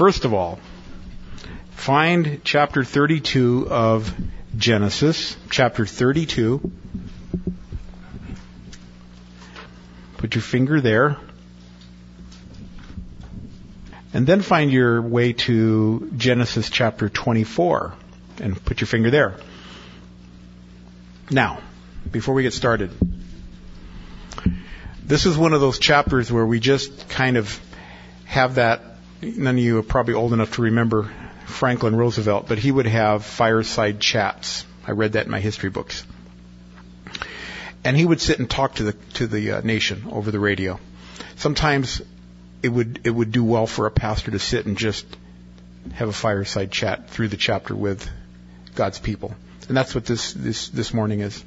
First of all, find chapter 32 of Genesis, chapter 32. Put your finger there. And then find your way to Genesis chapter 24 and put your finger there. Now, before we get started, this is one of those chapters where we just kind of have that. None of you are probably old enough to remember Franklin Roosevelt, but he would have fireside chats. I read that in my history books. And he would sit and talk to the nation over the radio. Sometimes it would do well for a pastor to sit and just have a fireside chat through the chapter with God's people. And that's what this morning is.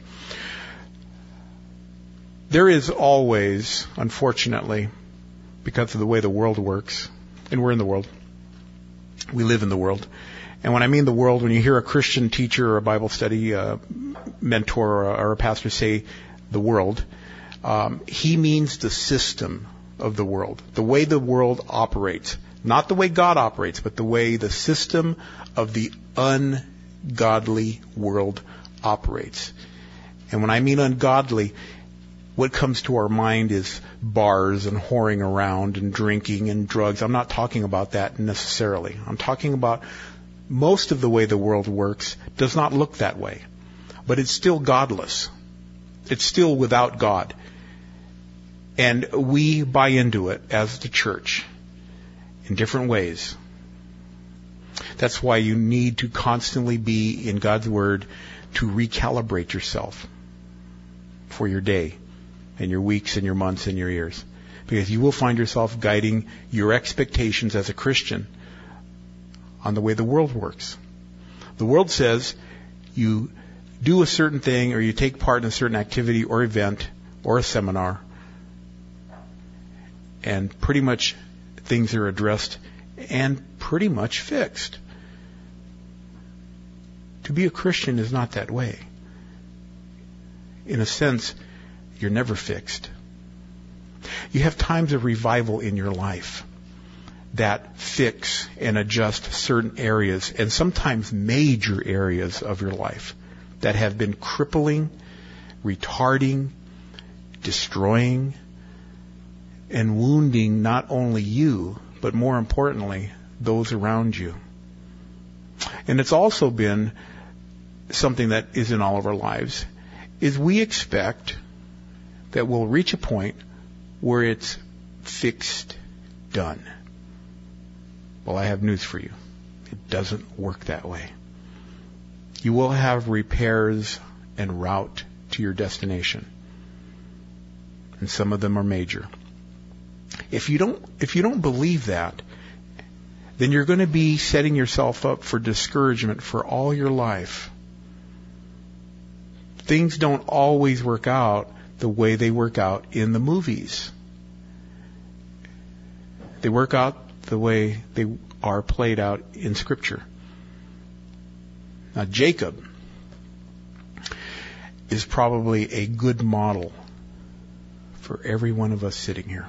There is always, unfortunately, because of the way the world works, and we're in the world, we live in the world. And when I mean the world, when you hear a Christian teacher or a Bible study mentor or a pastor say the world, he means the system of the world, the way the world operates. Not the way God operates, but the way the system of the ungodly world operates. And when I mean ungodly, what comes to our mind is bars and whoring around and drinking and drugs. I'm not talking about that necessarily. I'm talking about most of the way the world works does not look that way. But it's still godless. It's still without God. And we buy into it as the church in different ways. That's why you need to constantly be in God's Word to recalibrate yourself for your day and your weeks and your months and your years. Because you will find yourself guiding your expectations as a Christian on the way the world works. The world says you do a certain thing or you take part in a certain activity or event or a seminar, and pretty much things are addressed and pretty much fixed. To be a Christian is not that way. In a sense, you're never fixed. You have times of revival in your life that fix and adjust certain areas, and sometimes major areas of your life that have been crippling, retarding, destroying, and wounding not only you, but more importantly, those around you. And it's also been something that is in all of our lives, is we expect that we'll reach a point where it's fixed, done. Well, I have news for you. It doesn't work that way. You will have repairs en route to your destination. And some of them are major. If you don't believe that, then you're going to be setting yourself up for discouragement for all your life. Things don't always work out the way they work out in the movies. They work out the way they are played out in Scripture. Now, Jacob is probably a good model for every one of us sitting here.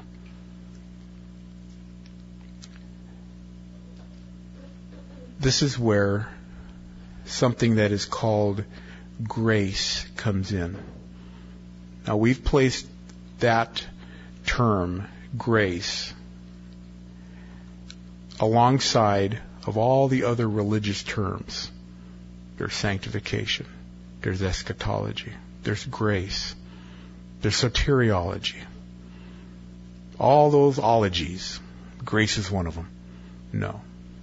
This is where something that is called grace comes in. Now, we've placed that term, grace, alongside of all the other religious terms. There's sanctification, there's eschatology, there's grace, there's soteriology. All those ologies, grace is one of them. No.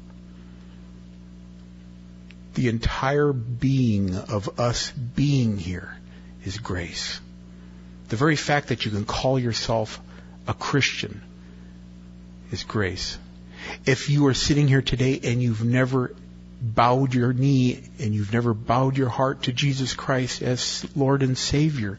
The entire being of us being here is grace. The very fact that you can call yourself a Christian is grace. If you are sitting here today and you've never bowed your knee and you've never bowed your heart to Jesus Christ as Lord and Savior,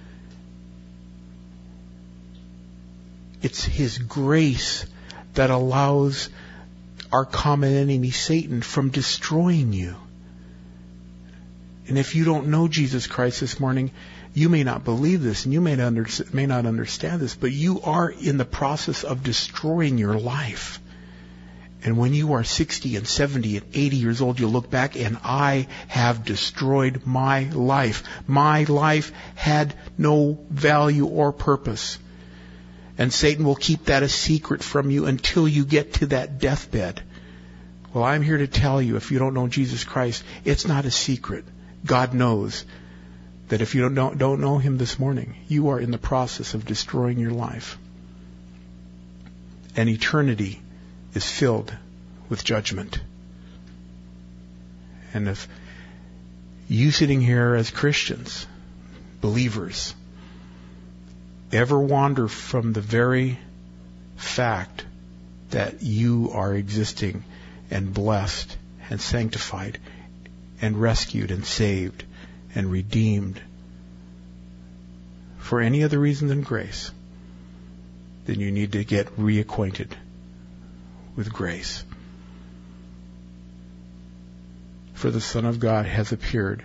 it's His grace that allows our common enemy, Satan, from destroying you. And if you don't know Jesus Christ this morning, you may not believe this and you may not understand this, but you are in the process of destroying your life. And when you are 60 and 70 and 80 years old, you'll look back and I have destroyed my life. My life had no value or purpose. And Satan will keep that a secret from you until you get to that deathbed. Well, I'm here to tell you, if you don't know Jesus Christ, it's not a secret. God knows that if you don't know Him this morning, you are in the process of destroying your life. And eternity is filled with judgment. And if you sitting here as Christians, believers, ever wander from the very fact that you are existing and blessed and sanctified and rescued and saved and redeemed for any other reason than grace, then you need to get reacquainted with grace. For the Son of God has appeared,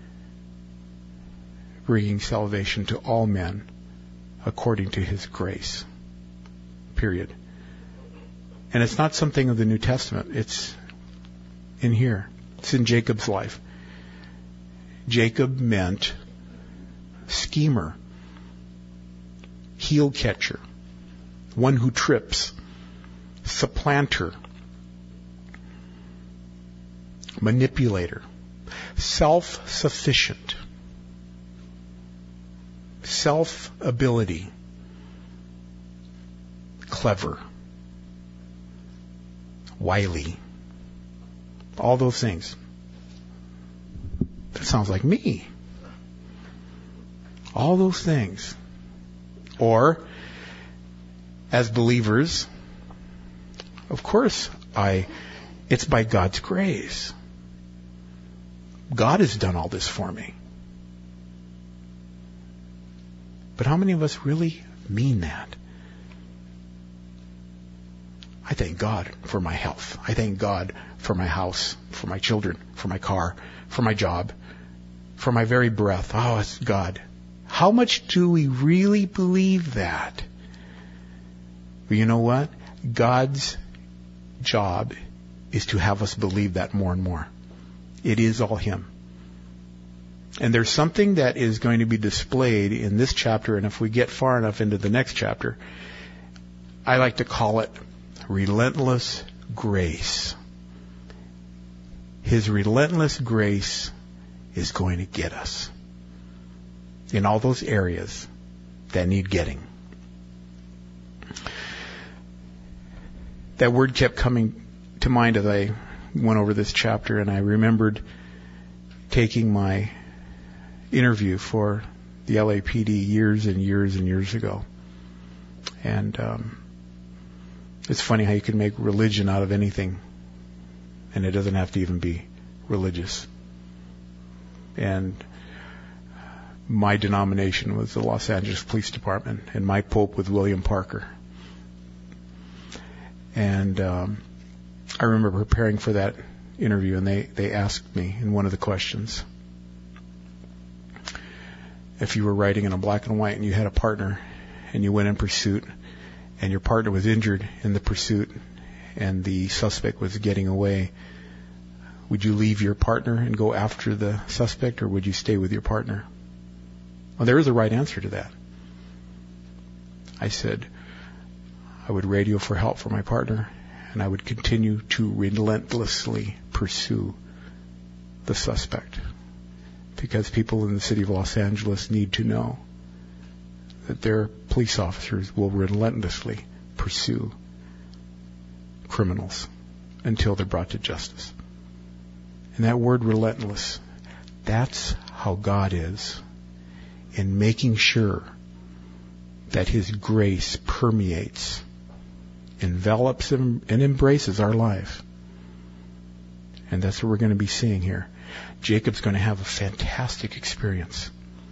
bringing salvation to all men according to His grace. Period. And it's not something of the New Testament. It's in here. It's in Jacob's life. Jacob meant schemer, heel catcher, one who trips, supplanter, manipulator, self-sufficient, self-ability, clever, wily, all those things. That sounds like me. All those things. Or, as believers, of course, it's by God's grace. God has done all this for me. But how many of us really mean that? I thank God for my health. I thank God for my house, for my children, for my car, for my job, for my very breath. Oh, it's God. How much do we really believe that? Well, you know what? God's job is to have us believe that more and more. It is all Him. And there's something that is going to be displayed in this chapter, and if we get far enough into the next chapter, I like to call it relentless grace. His relentless grace is going to get us in all those areas that need getting. That word kept coming to mind as I went over this chapter, and I remembered taking my interview for the LAPD years and years and years ago. And it's funny how you can make religion out of anything, and it doesn't have to even be religious. And my denomination was the Los Angeles Police Department, and my pope was William Parker. And I remember preparing for that interview, and they asked me in one of the questions, if you were writing in a black and white and you had a partner and you went in pursuit and your partner was injured in the pursuit and the suspect was getting away, would you leave your partner and go after the suspect, or would you stay with your partner? Well, there is a right answer to that. I said, I would radio for help for my partner, and I would continue to relentlessly pursue the suspect. Because people in the city of Los Angeles need to know that their police officers will relentlessly pursue criminals until they're brought to justice. And that word relentless, that's how God is in making sure that His grace permeates, envelops and embraces our life. And that's what we're going to be seeing here. Jacob's going to have a fantastic experience.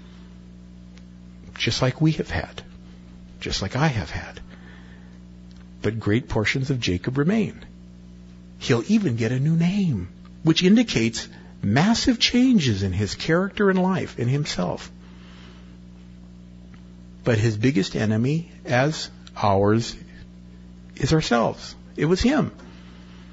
Just like we have had. Just like I have had. But great portions of Jacob remain. He'll even get a new name, which indicates massive changes in his character and life, in himself. But his biggest enemy, as ours, is ourselves. It was him.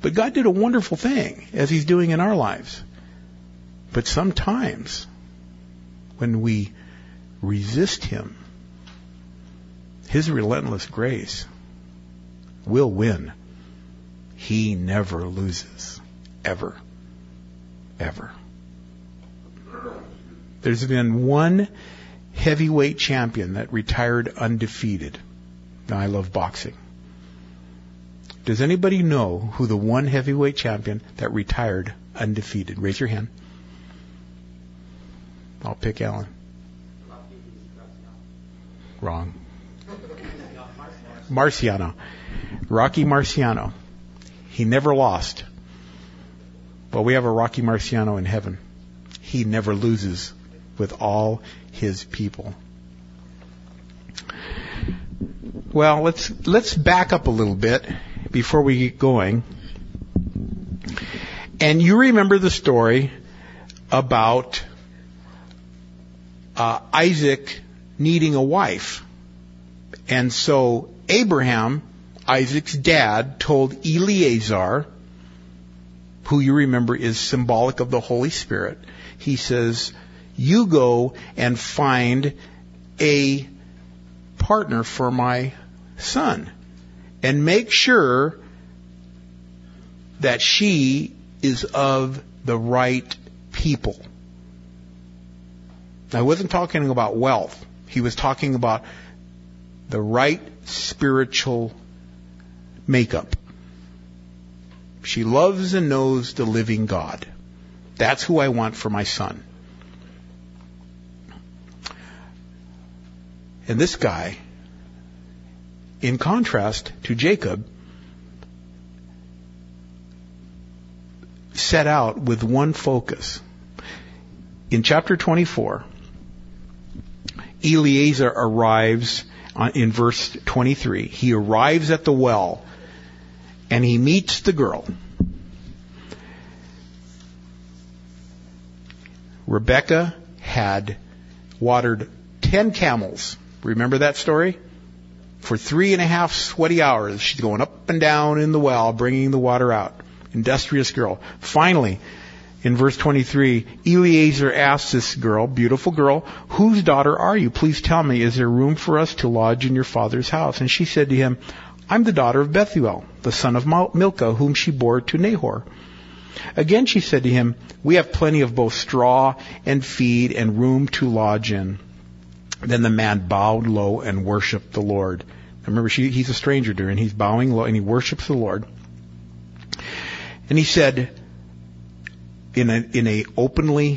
But God did a wonderful thing, as He's doing in our lives. But sometimes, when we resist Him, His relentless grace will win. He never loses. Ever. Ever. There's been one heavyweight champion that retired undefeated. Now, I love boxing. Does anybody know who the one heavyweight champion that retired undefeated? Raise your hand. I'll pick Alan. Wrong. Marciano. Rocky Marciano. He never lost. Well, we have a Rocky Marciano in heaven. He never loses with all his people. Well, let's back up a little bit before we get going. And you remember the story about Isaac needing a wife. And so Abraham, Isaac's dad, told Eliezer, who you remember is symbolic of the Holy Spirit, he says, you go and find a partner for my son and make sure that she is of the right people. Now, he wasn't talking about wealth. He was talking about the right spiritual makeup. She loves and knows the living God. That's who I want for my son. And this guy, in contrast to Jacob, set out with one focus. In chapter 24, Eliezer arrives in verse 23. He arrives at the well and he meets the girl. Rebecca had watered 10 camels. Remember that story? For 3.5 sweaty hours, she's going up and down in the well, bringing the water out. Industrious girl. Finally, in verse 23, Eliezer asks this girl, beautiful girl, whose daughter are you? Please tell me, is there room for us to lodge in your father's house? And she said to him, I'm the daughter of Bethuel, the son of Milcah, whom she bore to Nahor. Again she said to him, we have plenty of both straw and feed and room to lodge in. Then the man bowed low and worshipped the Lord. Remember, he's a stranger to her, and he's bowing low, and he worships the Lord. And he said, in a openly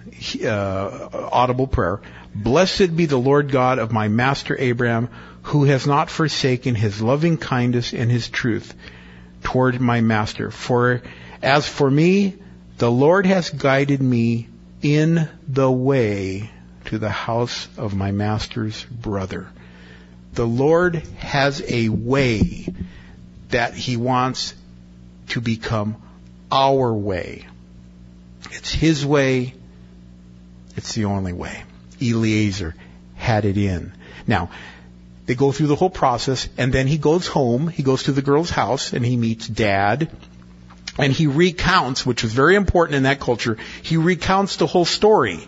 audible prayer, blessed be the Lord God of my master Abraham, who has not forsaken his loving kindness and his truth toward my master. For as for me, the Lord has guided me in the way to the house of my master's brother. The Lord has a way that He wants to become our way. It's His way. It's the only way. Eliezer had it in. Now, they go through the whole process, and then he goes home. He goes to the girl's house, and he meets Dad. And he recounts, which was very important in that culture, he recounts the whole story.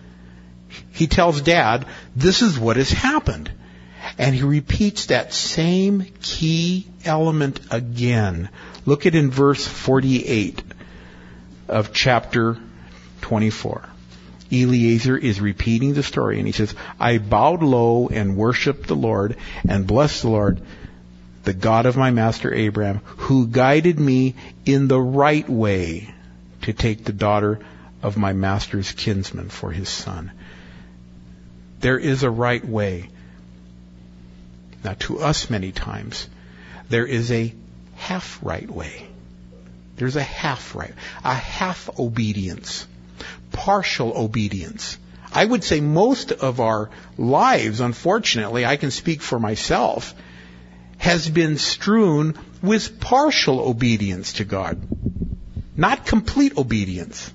He tells Dad, this is what has happened. And he repeats that same key element again. Look at in verse 48 of chapter 24. Eliezer is repeating the story, and he says, I bowed low and worshipped the Lord and blessed the Lord, the God of my master Abraham, who guided me in the right way to take the daughter of my master's kinsman for his son. There is a right way. Now, to us many times, there is a half right way. There's a half right, a half obedience, partial obedience. I would say most of our lives, unfortunately, I can speak for myself, has been strewn with partial obedience to God, not complete obedience.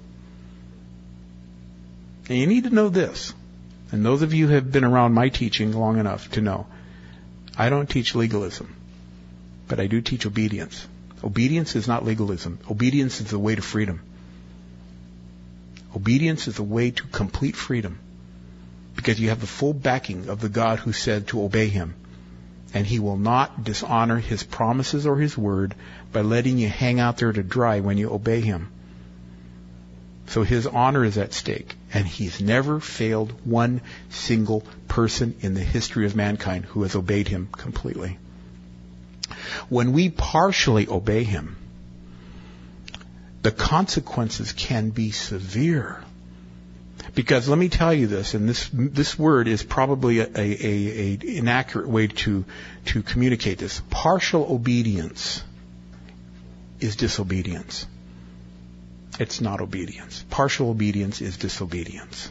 And you need to know this, and those of you who have been around my teaching long enough to know, I don't teach legalism, but I do teach obedience. Obedience is not legalism. Obedience is the way to freedom. Obedience is the way to complete freedom. Because you have the full backing of the God who said to obey Him. And He will not dishonor His promises or His word by letting you hang out there to dry when you obey Him. So His honor is at stake. And He's never failed one single person in the history of mankind who has obeyed Him completely. When we partially obey Him, the consequences can be severe. Because let me tell you this, and this word is probably a inaccurate way to communicate this. Partial obedience is disobedience. It's not obedience. Partial obedience is disobedience.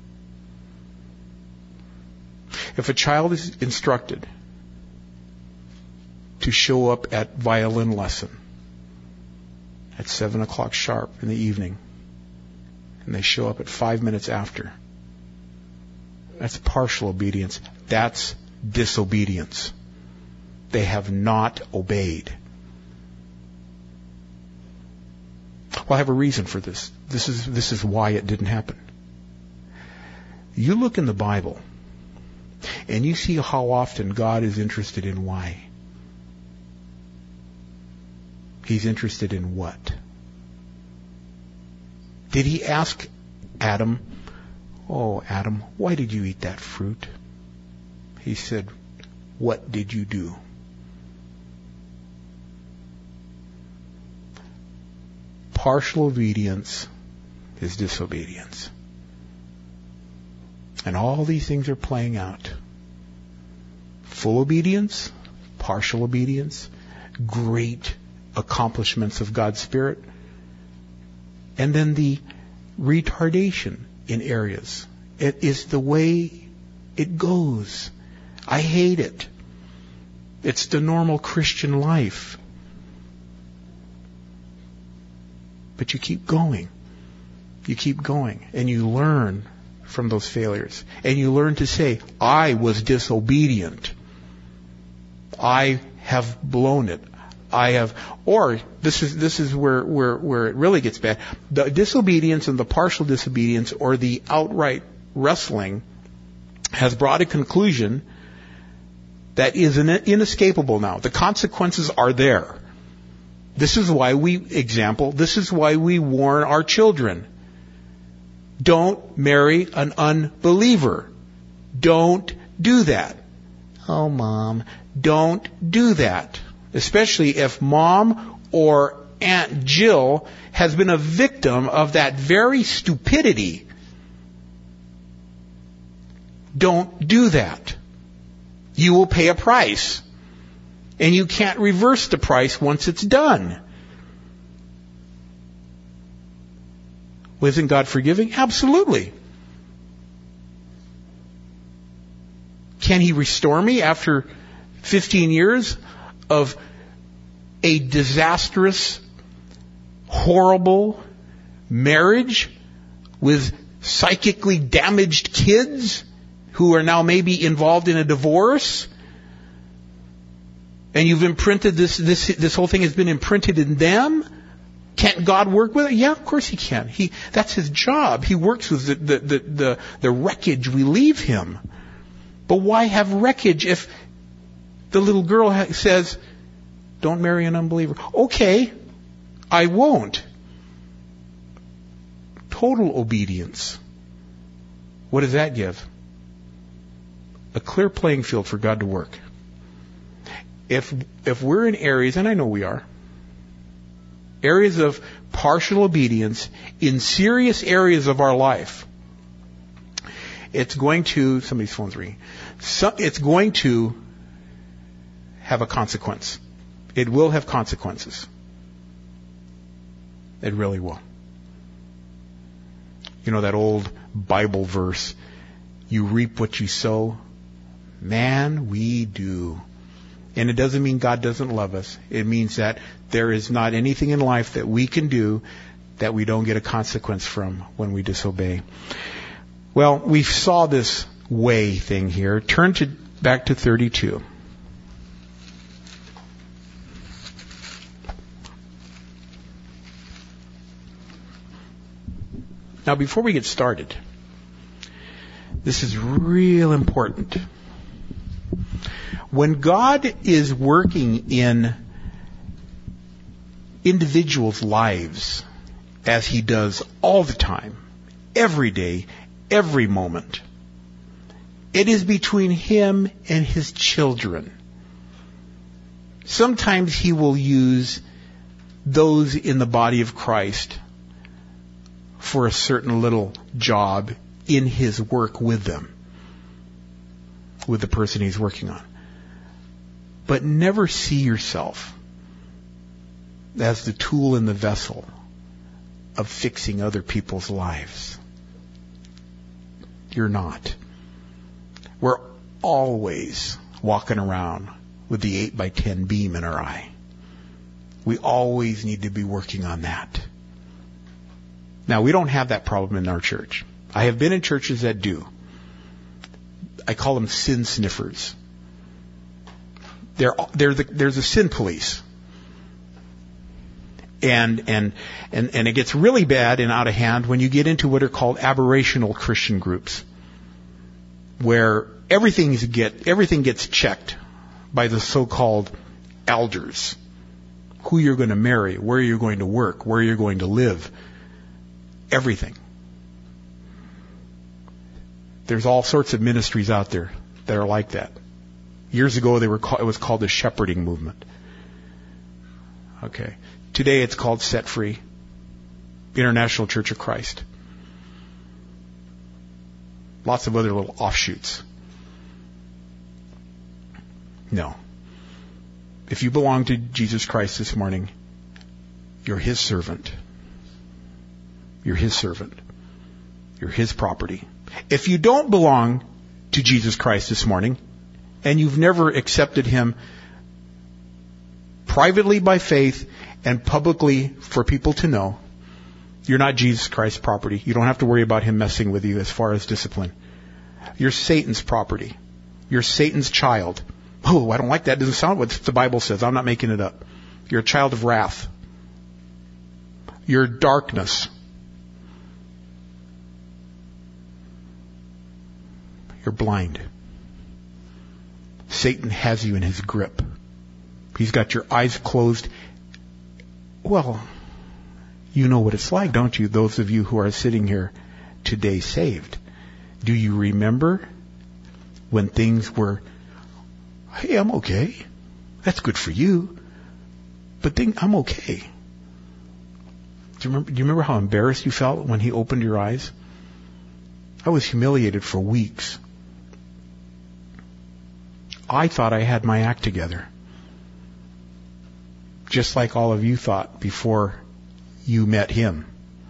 If a child is instructed to show up at violin lesson at 7 o'clock sharp in the evening, and they show up at 5 minutes after, that's partial obedience. That's disobedience. They have not obeyed. Well, I have a reason for this. This is why it didn't happen. You look in the Bible, and you see how often God is interested in why. He's interested in what? Did He ask Adam, "Oh, Adam, why did you eat that fruit?" He said, "What did you do?" Partial obedience is disobedience. And all these things are playing out. Full obedience, partial obedience, great accomplishments of God's Spirit, and then the retardation in areas. It is the way it goes. I hate it. It's the normal Christian life. But you keep going. You keep going. And you learn from those failures. And you learn to say, I was disobedient. I have blown it. I have, or this is where it really gets bad. The disobedience and the partial disobedience or the outright wrestling has brought a conclusion that is inescapable now. The consequences are there. This is why we warn our children. Don't marry an unbeliever. Don't do that. Oh, Mom, don't do that. Especially if Mom or Aunt Jill has been a victim of that very stupidity. Don't do that. You will pay a price. And you can't reverse the price once it's done. Well, isn't God forgiving? Absolutely. Can He restore me after 15 years of a disastrous, horrible marriage with psychically damaged kids who are now maybe involved in a divorce? And you've imprinted this whole thing has been imprinted in them? Can't God work with it? Yeah, of course He can. That's His job. He works with the wreckage we leave Him. But why have wreckage if the little girl says, don't marry an unbeliever? Okay, I won't. Total obedience. What does that give? A clear playing field for God to work. If we're in areas, and I know we are, areas of partial obedience in serious areas of our life, it's going to, somebody's phone's ringing, it's going to have a consequence. It will have consequences. It really will. You know that old Bible verse, you reap what you sow? Man, we do. And it doesn't mean God doesn't love us. It means that there is not anything in life that we can do that we don't get a consequence from when we disobey. Well, we saw this way thing here. Turn back to 32. Now, before we get started, this is real important. When God is working in individuals' lives, as He does all the time, every day, every moment, it is between Him and His children. Sometimes He will use those in the body of Christ for a certain little job in His work with them, with the person He's working on. But never see yourself as the tool in the vessel of fixing other people's lives. You're not. We're always walking around with the 8x10 beam in our eye. We always need to be working on that. Now, we don't have that problem in our church. I have been in churches that do. I call them sin sniffers. There's a sin police. And it gets really bad and out of hand when you get into what are called aberrational Christian groups, where everything gets checked by the so-called elders. Who you're going to marry, where you're going to work, where you're going to live, everything. There's all sorts of ministries out there that are like that. Years ago, it was called the shepherding movement. Okay. Today, it's called Set Free, International Church of Christ. Lots of other little offshoots. No. If you belong to Jesus Christ this morning, you're His servant. You're His servant. You're His property. If you don't belong to Jesus Christ this morning, and you've never accepted Him privately by faith and publicly for people to know, you're not Jesus Christ's property. You don't have to worry about Him messing with you as far as discipline. You're Satan's property. You're Satan's child. Oh, I don't like that. It doesn't sound what the Bible says. I'm not making it up. You're a child of wrath. You're darkness. You're blind. Satan has you in his grip. He's got your eyes closed. Well, you know what it's like, don't you? Those of you who are sitting here today saved. Do you remember when things were, hey, I'm okay. That's good for you. But I'm okay. Do you remember how embarrassed you felt when He opened your eyes? I was humiliated for weeks. I thought I had my act together. Just like all of you thought before you met Him.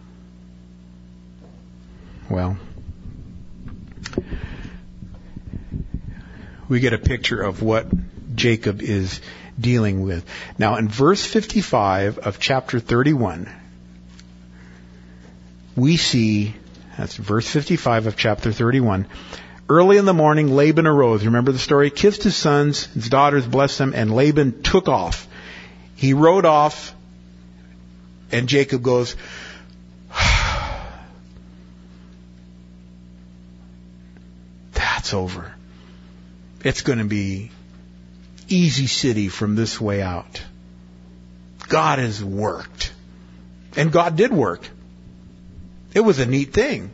Well, we get a picture of what Jacob is dealing with. Now, in verse 55 of chapter 31, we see, that's verse 55 of chapter 31, early in the morning, Laban arose. Remember the story? Kissed his sons, his daughters, blessed them, and Laban took off. He rode off, and Jacob goes, that's over. It's going to be easy city from this way out. God has worked. And God did work. It was a neat thing.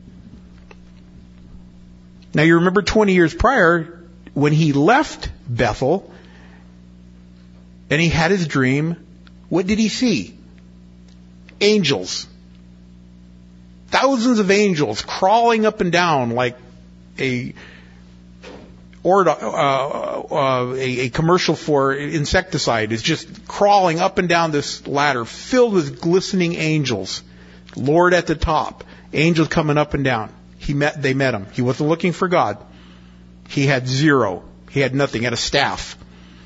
Now you remember 20 years prior, when he left Bethel, and he had his dream, what did he see? Angels. Thousands of angels crawling up and down like a commercial for insecticide is just crawling up and down this ladder filled with glistening angels. Lord at the top. Angels coming up and down. They met him. He wasn't looking for God. He had zero. He had nothing. He had a staff.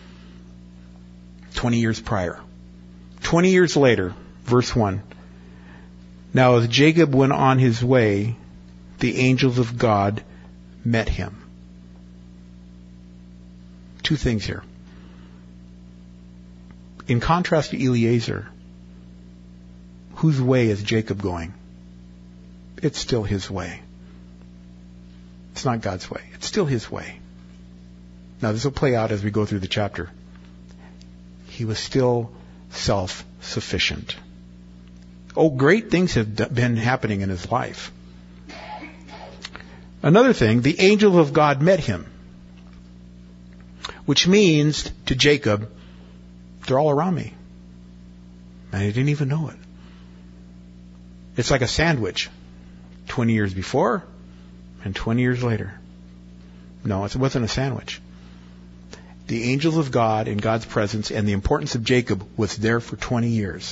20 years prior. 20 years later, verse 1. Now as Jacob went on his way, the angels of God met him. Two things here. In contrast to Eliezer, whose way is Jacob going? it's still his way. It's not God's way. It's still his way. Now, this will play out as we go through the chapter. He was still self-sufficient. Oh, great things have been happening in his life. Another thing, the angels of God met him, which means to Jacob, they're all around me. And he didn't even know it. It's like a sandwich. 20 years before and 20 years later. No, it wasn't a sandwich. The angels of God in God's presence and the importance of Jacob was there for 20 years.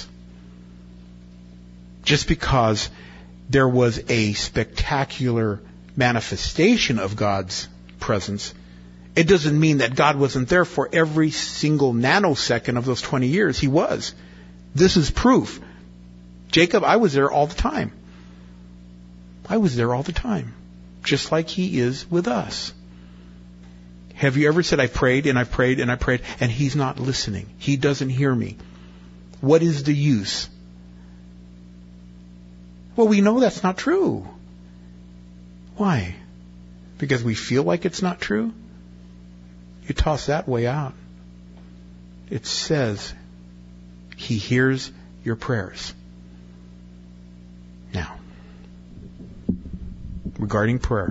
Just because there was a spectacular manifestation of God's presence, it doesn't mean that God wasn't there for every single nanosecond of those 20 years. He was. This is proof. Jacob, I was there all the time. I was there all the time. Just like he is with us. Have you ever said, I prayed and I prayed and I prayed, and he's not listening? He doesn't hear me. What is the use? Well, we know that's not true. Why? Because we feel like it's not true? You toss that way out. It says he hears your prayers. Now, regarding prayer,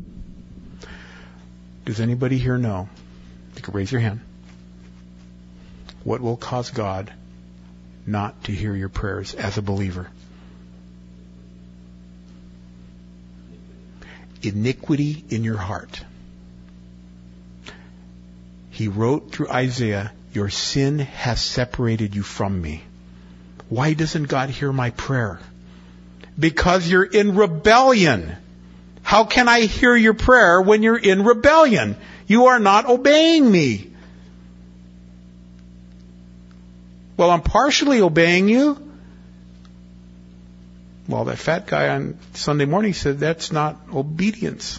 does anybody here know? You can raise your hand. What will cause God not to hear your prayers as a believer? Iniquity in your heart. He wrote through Isaiah, your sin has separated you from me. Why doesn't God hear my prayer? Because you're in rebellion. How can I hear your prayer when you're in rebellion? You are not obeying me. Well, I'm partially obeying you. Well, that fat guy on Sunday morning said that's not obedience.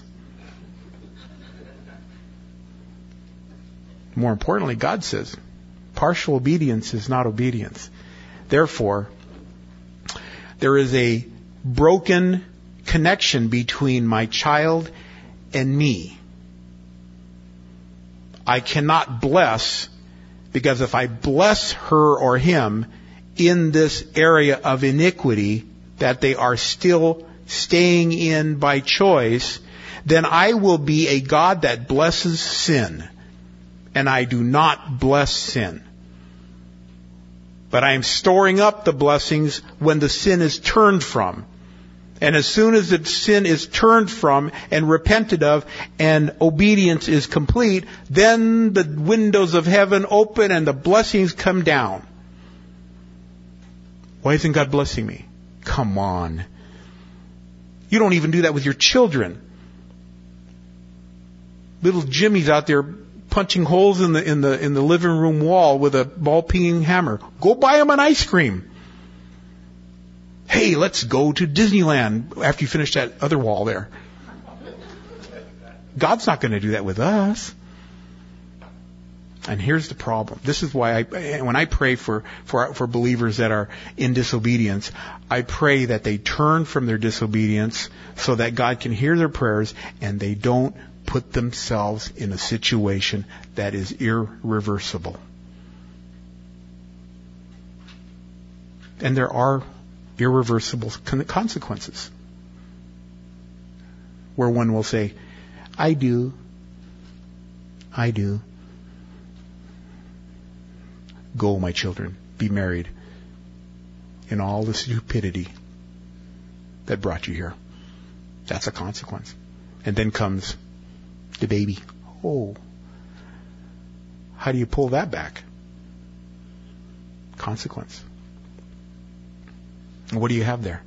More importantly, God says partial obedience is not obedience. Therefore, there is a broken connection between my child and me. I cannot bless, because if I bless her or him in this area of iniquity that they are still staying in by choice, then I will be a God that blesses sin. And I do not bless sin. But I am storing up the blessings when the sin is turned from. And as soon as the sin is turned from and repented of and obedience is complete, then the windows of heaven open and the blessings come down. Why isn't God blessing me? Come on. You don't even do that with your children. Little Jimmy's out there punching holes in the living room wall with a ball-peening hammer. Go buy him an ice cream. Hey, let's go to Disneyland after you finish that other wall there. God's not going to do that with us. And here's the problem. This is why when I pray for believers that are in disobedience, I pray that they turn from their disobedience so that God can hear their prayers and they don't put themselves in a situation that is irreversible. And there are irreversible consequences where one will say, I do. Go, my children, be married in all the stupidity that brought you here. That's a consequence. And then comes the baby. Oh, how do you pull that back? Consequence. And what do you have there?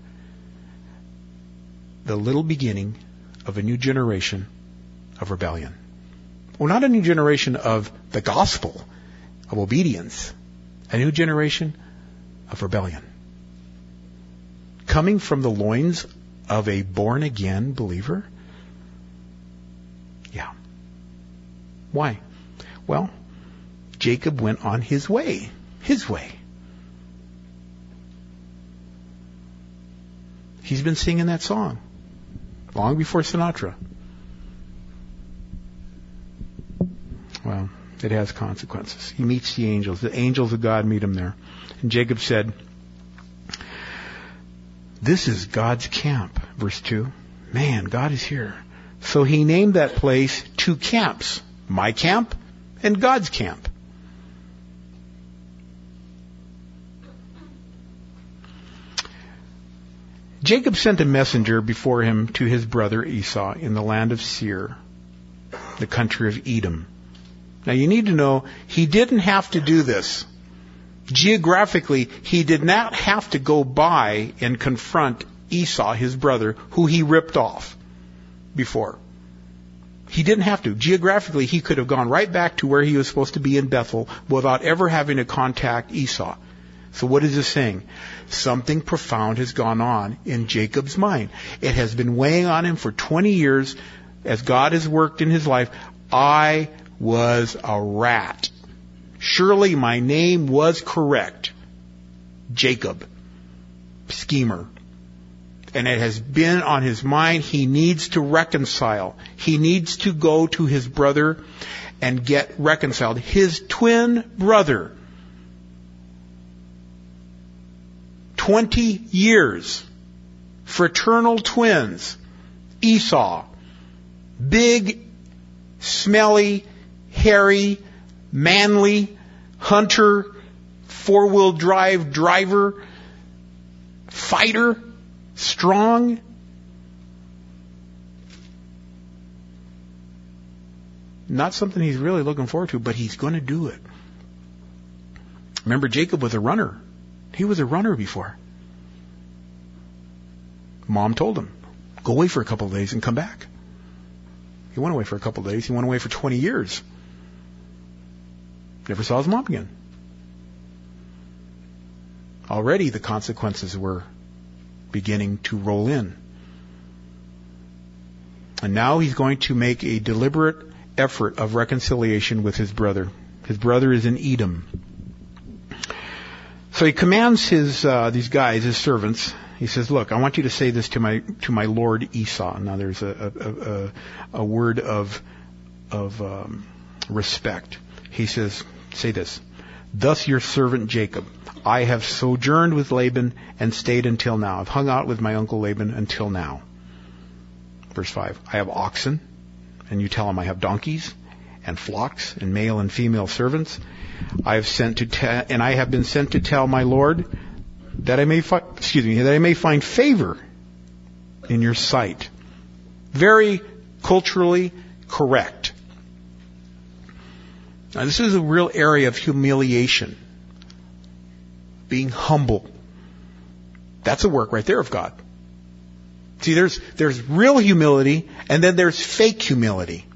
The little beginning of a new generation of rebellion. Well, not a new generation of the gospel, of obedience. A new generation of rebellion. Coming from the loins of a born-again believer? Yeah. Why? Well, Jacob went on his way. His way. He's been singing that song long before Sinatra. Well, it has consequences. He meets the angels. The angels of God meet him there. And Jacob said, this is God's camp. Verse 2. Man, God is here. So he named that place 2 camps. My camp and God's camp. Jacob sent a messenger before him to his brother Esau in the land of Seir, the country of Edom. Now you need to know, he didn't have to do this. Geographically, he did not have to go by and confront Esau, his brother, who he ripped off before. He didn't have to. Geographically, he could have gone right back to where he was supposed to be in Bethel without ever having to contact Esau. So what is this saying? Something profound has gone on in Jacob's mind. It has been weighing on him for 20 years as God has worked in his life. I was a rat. Surely my name was correct. Jacob. Schemer. And it has been on his mind. He needs to reconcile. He needs to go to his brother and get reconciled. His twin brother. 20 years. Fraternal twins. Esau. Big, smelly, hairy, manly, hunter, 4-wheel drive driver, fighter, strong. Not something he's really looking forward to, but he's going to do it. Remember, Jacob was a runner. He was a runner before. Mom told him, go away for a couple of days and come back. He went away for a couple of days. He went away for 20 years. Never saw his mom again. Already the consequences were beginning to roll in. And now he's going to make a deliberate effort of reconciliation with his brother. His brother is in Edom. So he commands these guys, his servants. He says, "Look, I want you to say this to my lord Esau." Now there's a word of respect. He says, "Say this: Thus your servant Jacob, I have sojourned with Laban and stayed until now. I've hung out with my uncle Laban until now." Verse 5, I have oxen, and you tell him I have donkeys and flocks and male and female servants. I have been sent to tell my Lord that I may find favor in your sight. Very culturally correct. Now this is a real area of humiliation. Being humble. That's a work right there of God. See, there's real humility, and then there's fake humility.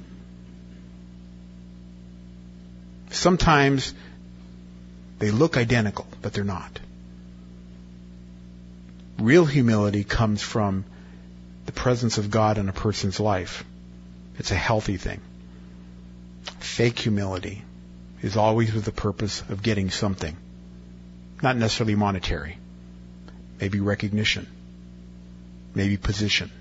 Sometimes they look identical, but they're not. Real humility comes from the presence of God in a person's life. It's a healthy thing. Fake humility is always with the purpose of getting something. Not necessarily monetary. Maybe recognition. Maybe position.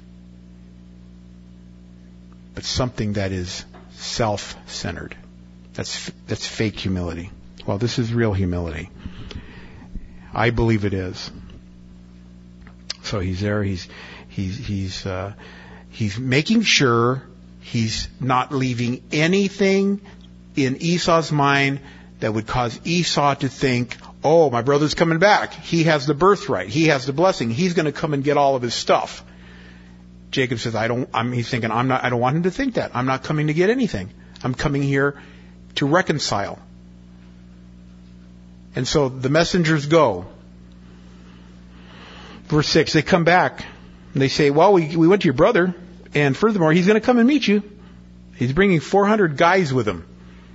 But something that is self-centered. That's fake humility. Well, this is real humility. I believe it is. So he's there. He's making sure he's not leaving anything in Esau's mind that would cause Esau to think, oh, my brother's coming back. He has the birthright. He has the blessing. He's going to come and get all of his stuff. Jacob says, he's thinking, I don't want him to think that. I'm not coming to get anything. I'm coming here to reconcile. And so the messengers go. Verse 6, they come back and they say, well, we went to your brother, and furthermore, he's going to come and meet you. He's bringing 400 guys with him.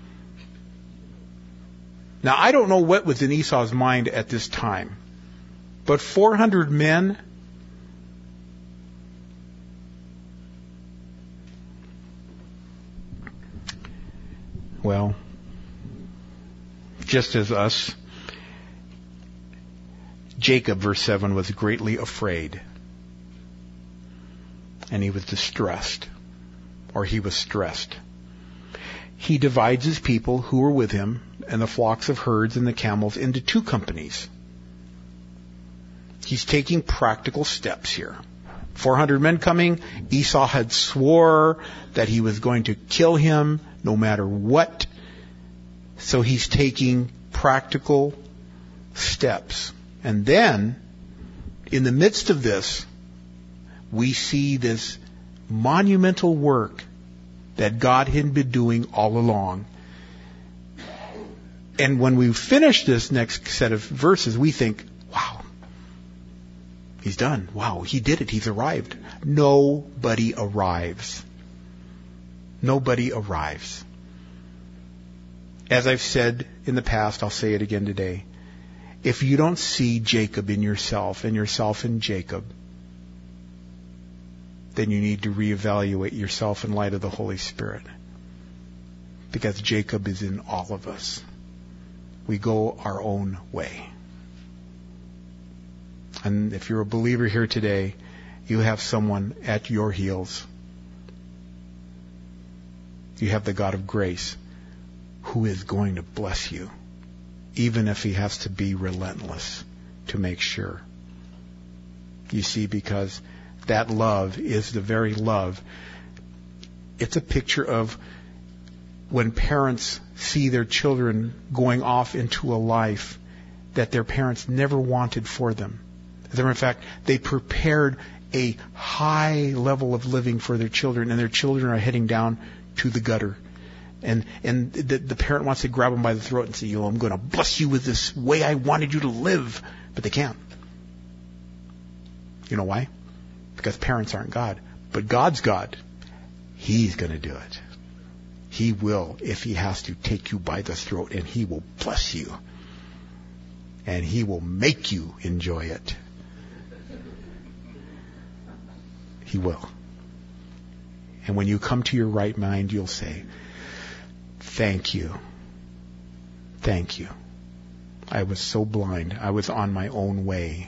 Now, I don't know what was in Esau's mind at this time, but 400 men, well, just as us, Jacob, verse 7, was greatly afraid. and he was distressed, or he was stressed. He divides his people who were with him and the flocks of herds and the camels into 2 companies. He's taking practical steps here. 400 men coming. Esau had swore that he was going to kill him no matter what. So he's taking practical steps. And then, in the midst of this, we see this monumental work that God had been doing all along. And when we finish this next set of verses, we think, wow, he's done. Wow, he did it. He's arrived. Nobody arrives. Nobody arrives. As I've said in the past, I'll say it again today. If you don't see Jacob in yourself and yourself in Jacob, then you need to reevaluate yourself in light of the Holy Spirit. Because Jacob is in all of us. We go our own way. And if you're a believer here today, you have someone at your heels. You have the God of grace who is going to bless you, even if he has to be relentless to make sure. You see, because that love is the very love. It's a picture of when parents see their children going off into a life that their parents never wanted for them. As a matter of fact, they prepared a high level of living for their children, and their children are heading down to the gutter. And the parent wants to grab them by the throat and say, I'm going to bless you with this way I wanted you to live. But they can't. You know why? Because parents aren't God. But God's God. He's going to do it. He will, if he has to, take you by the throat, and he will bless you. And he will make you enjoy it. He will. And when you come to your right mind, you'll say, thank you. Thank you. I was so blind. I was on my own way.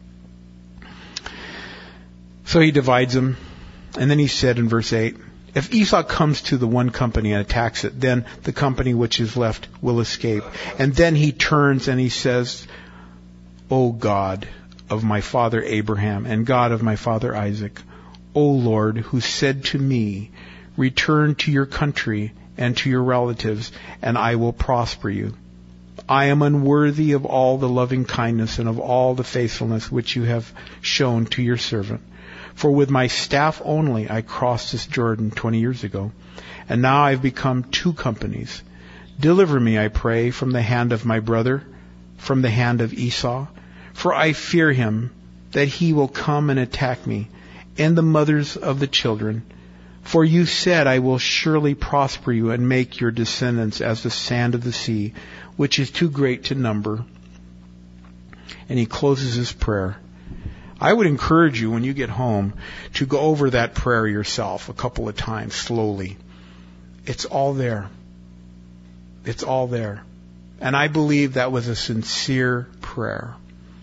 So he divides them. And then he said in verse 8, if Esau comes to the one company and attacks it, then the company which is left will escape. And then he turns and he says, O God of my father Abraham and God of my father Isaac, O Lord, who said to me, return to your country and to your relatives, and I will prosper you. I am unworthy of all the loving kindness and of all the faithfulness which you have shown to your servant. For with my staff only I crossed this Jordan 20 years ago, and now I have become 2 companies. Deliver me, I pray, from the hand of my brother, from the hand of Esau, for I fear him that he will come and attack me, and the mothers of the children. For you said, I will surely prosper you and make your descendants as the sand of the sea, which is too great to number. And he closes his prayer. I would encourage you when you get home to go over that prayer yourself a couple of times slowly. It's all there. It's all there. And I believe that was a sincere prayer.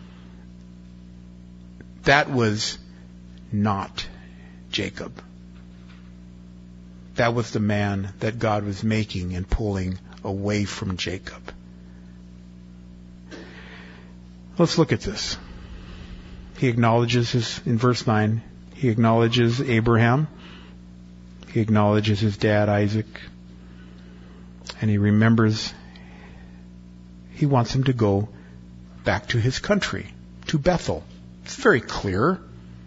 That was not Jacob. That was the man that God was making and pulling away from Jacob. Let's look at this. He acknowledges in verse 9, he acknowledges Abraham. He acknowledges his dad, Isaac. And he remembers he wants him to go back to his country, to Bethel. It's very clear.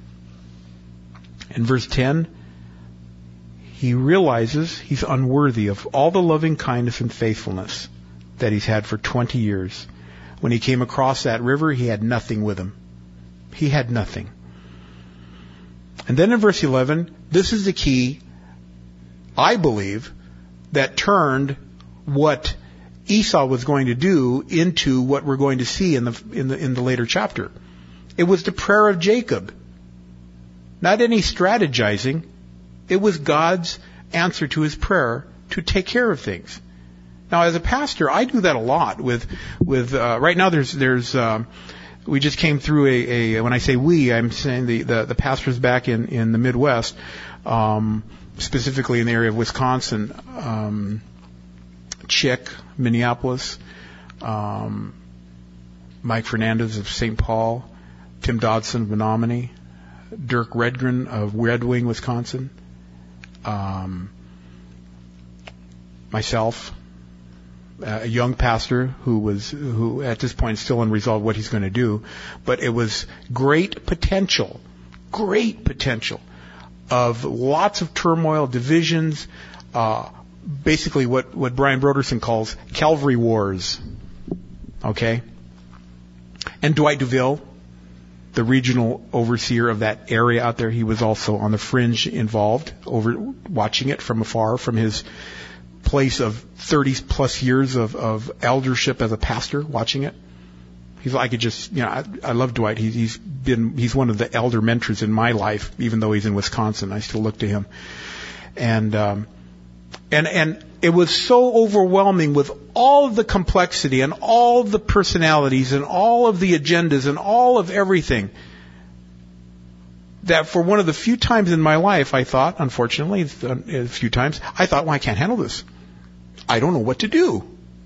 In verse 10, he realizes he's unworthy of all the loving kindness and faithfulness that he's had for 20 years. When he came across that river, he had nothing with him. He had nothing. And then in verse 11, this is the key, I believe, that turned what Esau was going to do into what we're going to see in the later chapter. It was the prayer of Jacob. Not any strategizing. It was God's answer to his prayer to take care of things. Now, as a pastor, I do that a lot with right now there's We just came through when I say we, I'm saying the pastors back in the Midwest, specifically in the area of Wisconsin, Chick, Minneapolis, Mike Fernandez of St. Paul, Tim Dodson of Menominee, Dirk Redgren of Red Wing, Wisconsin, myself, a young pastor who at this point is still unresolved what he's going to do, but it was great potential of lots of turmoil, divisions, basically what Brian Broderson calls Calvary Wars. Okay? And Dwight DeVille, the regional overseer of that area out there, he was also on the fringe involved, over watching it from afar, from his place of 30 plus years of eldership as a pastor, watching it. I love Dwight. He's one of the elder mentors in my life, even though he's in Wisconsin. I still look to him. And it was so overwhelming with all of the complexity and all of the personalities and all of the agendas and all of everything, that for one of the few times in my life, I thought, unfortunately, a few times, I thought, well, I can't handle this. I don't know what to do.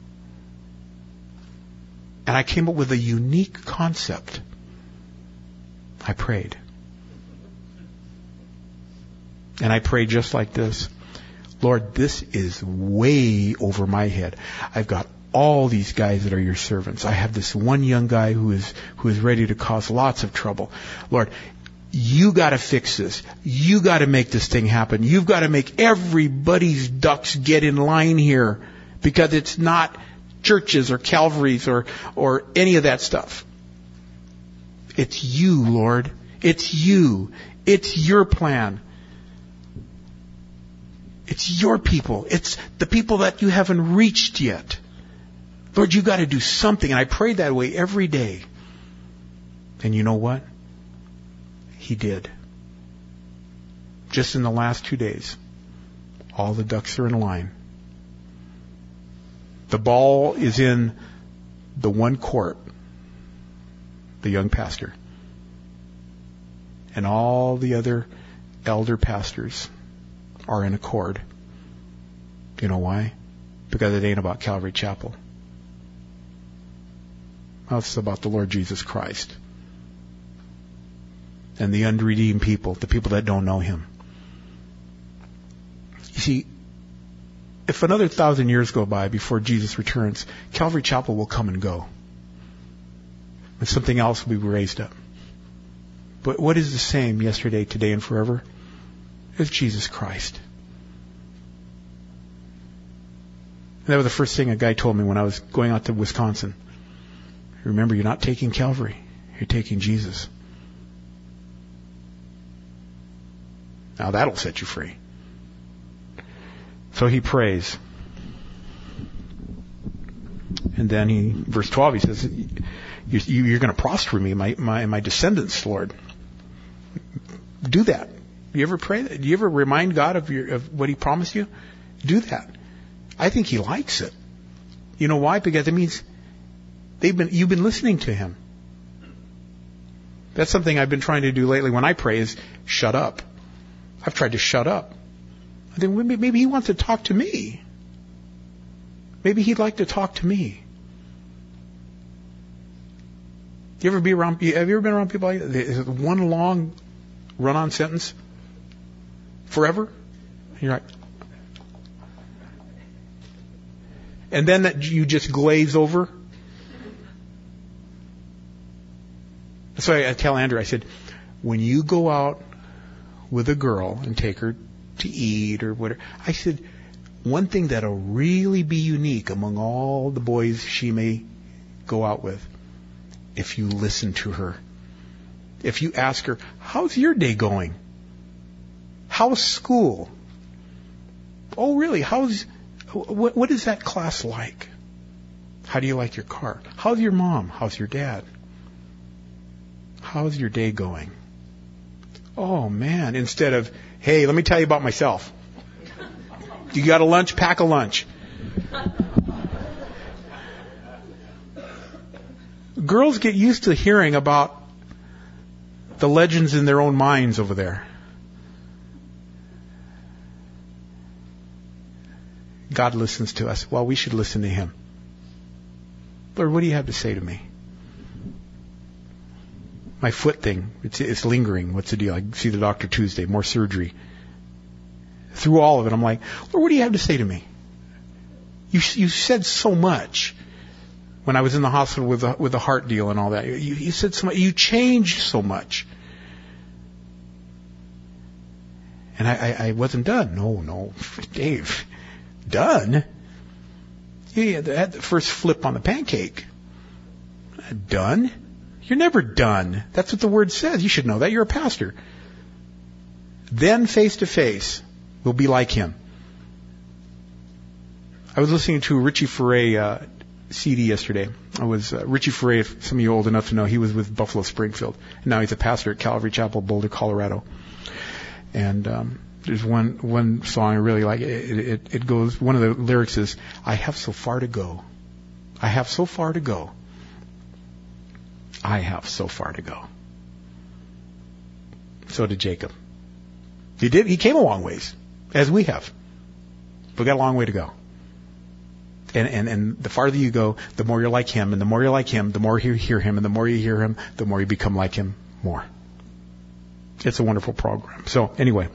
And I came up with a unique concept. I prayed. And I prayed just like this. Lord, this is way over my head. I've got all these guys that are your servants. I have this one young guy who is ready to cause lots of trouble. Lord, you got to fix this. You got to make this thing happen. You've got to make everybody's ducks get in line here, because it's not churches or Calvaries or any of that stuff. It's you, Lord. It's you. It's your plan. It's your people. It's the people that you haven't reached yet. Lord, you got to do something. And I prayed that way every day. And you know what? He did. Just in the last 2 days, all the ducks are in line. The ball is in the one court, the young pastor, and all the other elder pastors are in accord. You know why? Because it ain't about Calvary Chapel. It's about the Lord Jesus Christ and the unredeemed people, the people that don't know Him. You see, if another 1,000 years go by before Jesus returns, Calvary Chapel will come and go. And something else will be raised up. But what is the same yesterday, today, and forever? It's Jesus Christ. And that was the first thing a guy told me when I was going out to Wisconsin. Remember, you're not taking Calvary. You're taking Jesus. Now that'll set you free. So he prays. And then verse 12, he says, you're going to prosper me, my descendants, Lord. Do that. You ever pray that? Do you ever remind God of what He promised you? Do that. I think He likes it. You know why? Because it means you've been listening to Him. That's something I've been trying to do lately when I pray, is shut up. I've tried to shut up. I think maybe He wants to talk to me. Maybe He'd like to talk to me. Have you ever been around people like that? Is one long run-on sentence forever? And you're like, and then that you just glaze over. That's why I tell Andrew, I said, when you go out with a girl and take her to eat or whatever, I said, one thing that'll really be unique among all the boys she may go out with, if you listen to her. If you ask her, how's your day going? How's school? Oh, really? What is that class like? How do you like your car? How's your mom? How's your dad? How's your day going? Oh, man. Instead of, hey, let me tell you about myself. You got a lunch? Pack a lunch. girls get used to hearing about the legends in their own minds over there. God listens to us. Well, we should listen to Him. Lord, what do you have to say to me? My foot thing, it's lingering. What's the deal? I see the doctor Tuesday, more surgery. Through all of it, I'm like, Lord, what do you have to say to me? You said so much when I was in the hospital with the heart deal and all that. You said so much. You changed so much. And I wasn't done. No, Dave. Done? You had the first flip on the pancake. Done? You're never done. That's what the Word says. You should know that. You're a pastor. Then face to face, we'll be like Him. I was listening to a Richie Furay CD yesterday. Richie Furay, if some of you are old enough to know, he was with Buffalo Springfield. And now he's a pastor at Calvary Chapel, Boulder, Colorado. And there's one song I really like. It goes, one of the lyrics is, I have so far to go. I have so far to go. I have so far to go. So did Jacob. He did. He came a long ways, as we have. But we got a long way to go. And the farther you go, the more you're like Him, and the more you're like Him, the more you hear Him, and the more you hear Him, the more you become like Him more. It's a wonderful program. So anyway,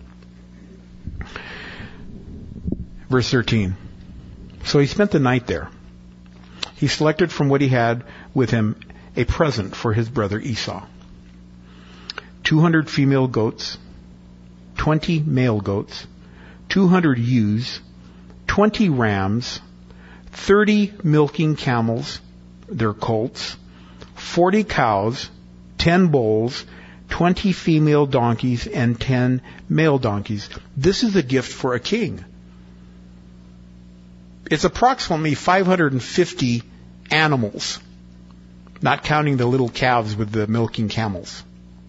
verse 13. So he spent the night there. He selected from what he had with him a present for his brother Esau. 200 female goats, 20 male goats, 200 ewes, 20 rams, 30 milking camels, their colts, 40 cows, 10 bulls, 20 female donkeys, and 10 male donkeys. This is a gift for a king. It's approximately 550 animals, not counting the little calves with the milking camels.